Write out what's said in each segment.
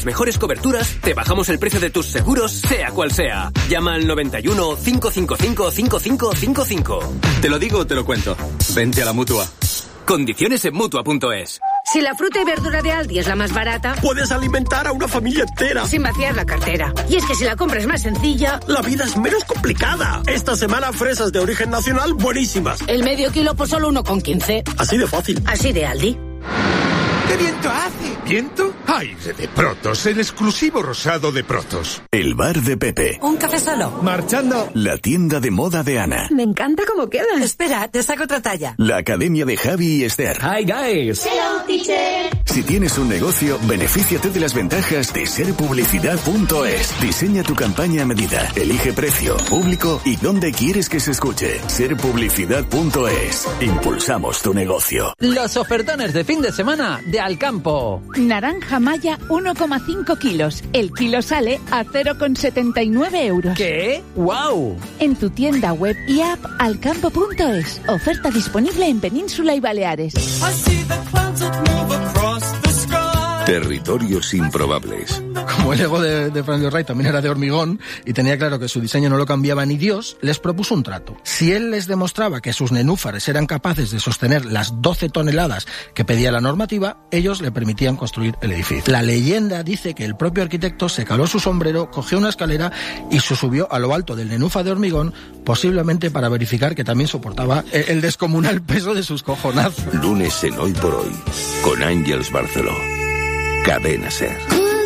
las mejores coberturas, te bajamos el precio de tus seguros, sea cual sea. Llama al 91 555 5555. Te lo digo o te lo cuento. Vente a la Mutua. Condiciones en Mutua.es. Si la fruta y verdura de Aldi es la más barata, puedes alimentar a una familia entera sin vaciar la cartera. Y es que si la compra es más sencilla, la vida es menos complicada. Esta semana fresas de origen nacional buenísimas. El medio kilo por solo 1,15. Así de fácil. Así de Aldi. ¡Qué viento hace! ¿Viento? Aire de Protos, el exclusivo rosado de Protos. El bar de Pepe. Un café solo. Marchando. La tienda de moda de Ana. Me encanta cómo queda. Espera, te saco otra talla. La academia de Javi y Esther. Hi guys. Hello teacher. Si tienes un negocio, benefíciate de las ventajas de serpublicidad.es. Diseña tu campaña a medida. Elige precio, público y dónde quieres que se escuche. Serpublicidad.es. Impulsamos tu negocio. Los ofertones de fin de semana de Alcampo. Naranja Maya 1,5 kilos. El kilo sale a 0,79 euros. ¿Qué? ¡Wow! En tu tienda web y app alcampo.es. Oferta disponible en Península y Baleares. Territorios improbables. Como el ego de Frank Lloyd Wright también era de hormigón y tenía claro que su diseño no lo cambiaba ni Dios, les propuso un trato. Si él les demostraba que sus nenúfares eran capaces de sostener las 12 toneladas que pedía la normativa, ellos le permitían construir el edificio. La leyenda dice que el propio arquitecto se caló su sombrero, cogió una escalera y se subió a lo alto del nenúfar de hormigón, posiblemente para verificar que también soportaba el descomunal peso de sus cojonazos. Lunes en Hoy por Hoy, con Ángeles Barceló. Cadena Ser.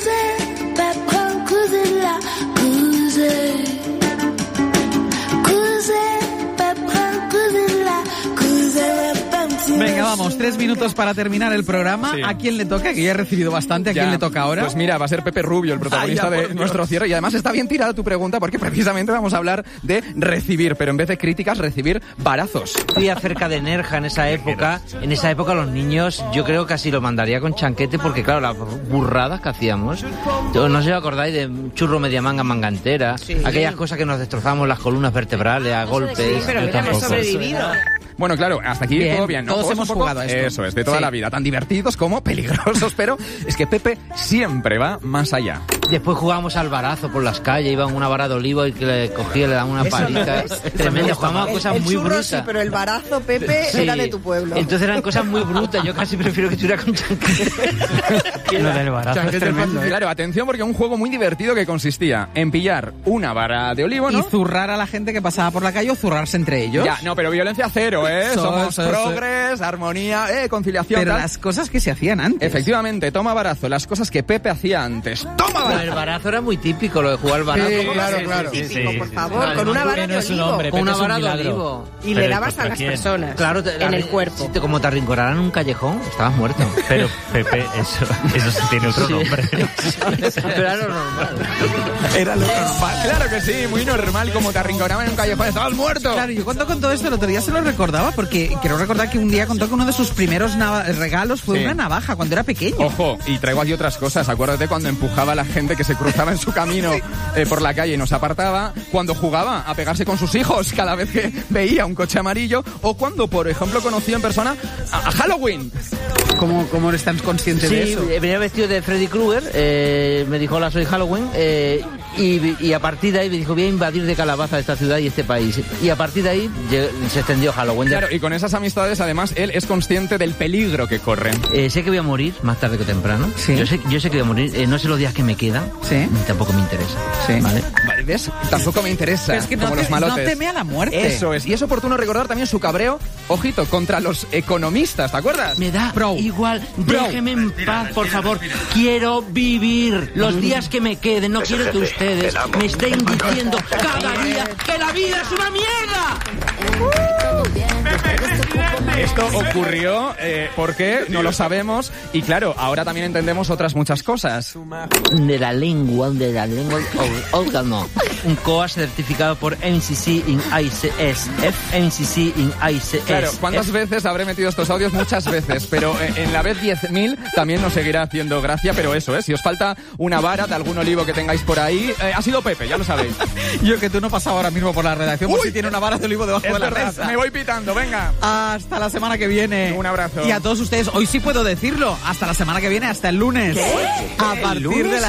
Venga, vamos, 3 minutos para terminar el programa. Sí. ¿A quién le toca? Que ya he recibido bastante. ¿A quién le toca ahora? Pues mira, va a ser Pepe Rubio, el protagonista de nuestro cierre. Y además está bien tirada tu pregunta porque precisamente vamos a hablar de recibir, pero en vez de críticas, recibir varazos. Estoy cerca de Nerja en esa época. En esa época los niños, yo creo que así lo mandaría con chanquete porque, claro, las burradas que hacíamos. No sé si os acordáis de churro media manga, manga entera. Sí. Aquellas cosas que nos destrozamos las columnas vertebrales a golpes. Sí, pero mira, hemos sobrevivido. Bueno, claro, hasta aquí bien, todo bien, ¿no? Todos hemos jugado a esto. Eso es, de toda la vida. Tan divertidos como peligrosos, pero es que Pepe siempre va más allá. Después jugábamos al barazo por las calles, iban una vara de olivo y que le cogía y le daban una palita. Tremendo, jugábamos a cosas muy brutas. Sí, pero el barazo, Pepe, era de tu pueblo. Entonces eran cosas muy brutas, yo casi prefiero que estuviera con chanquete. Lo del barazo es tremendo. Claro, atención porque un juego muy divertido que consistía en pillar una vara de olivo, ¿no? Y zurrar a la gente que pasaba por la calle o zurrarse entre ellos. Ya, no, pero violencia cero, ¿eh? Somos progres, armonía, conciliación. Pero tal. las cosas que se hacían antes. Efectivamente, toma barazo, las cosas que Pepe hacía antes. ¡Toma barazo! El barazo era muy típico, lo de jugar al barazo. Sí, claro. Típico, por favor, con una vara de olivo. Con una vara de olivo. Y le dabas a las personas. Claro, en el cuerpo. Si como te arrinconaran en un callejón, estabas muerto. Pero, Pepe, eso sí tiene otro nombre. Pero era lo normal. Era lo normal. Claro que sí, muy normal, como te arrinconaban en un callejón, estabas muerto. Claro, yo cuando contó esto el otro día se lo recordaba porque quiero recordar que un día contó que uno de sus primeros regalos fue una navaja cuando era pequeño. Ojo, y traigo aquí otras cosas. Acuérdate cuando empujaba a la gente que se cruzaba en su camino por la calle y nos apartaba, cuando jugaba a pegarse con sus hijos cada vez que veía un coche amarillo, o cuando, por ejemplo, conoció en persona a Halloween. ¿Cómo eres tan consciente de eso? Sí, venía vestido de Freddy Krueger, me dijo, hola, soy Halloween, y a partir de ahí me dijo, voy a invadir de calabaza esta ciudad y este país. Y a partir de ahí se extendió Halloween. Claro, y con esas amistades, además, él es consciente del peligro que corren. Sé que voy a morir más tarde que temprano. ¿Sí? Yo sé que voy a morir. No sé los días que me quedan. ¿Sí? Tampoco me interesa. Sí. ¿Vale? ¿Ves? Tampoco me interesa. Pero es que como los malotes. No teme a la muerte. Eso es. Y es oportuno recordar también su cabreo, ojito, contra los economistas, ¿te acuerdas? Me da igual. Déjeme en paz, por favor. Quiero vivir los días que me queden. No quiero que ustedes me estén diciendo cada día que la vida es una mierda. Esto ocurrió porque no lo sabemos y claro, ahora también entendemos otras muchas cosas. De la lengua órgano. Un COA certificado por MCC in ICSF. MCC in ICSF. Claro, ¿cuántas veces habré metido estos audios? Muchas veces, pero en la vez 10.000 también nos seguirá haciendo gracia, pero eso, si os falta una vara de algún olivo que tengáis por ahí, ha sido Pepe, ya lo sabéis. Yo que tú no pasaba ahora mismo por la redacción por si tiene una vara de olivo debajo de la mesa. Me voy pitando, venga. Hasta la semana que viene. Un abrazo. Y a todos ustedes, hoy sí puedo decirlo, hasta la semana que viene, hasta el lunes. ¿Qué? A partir de la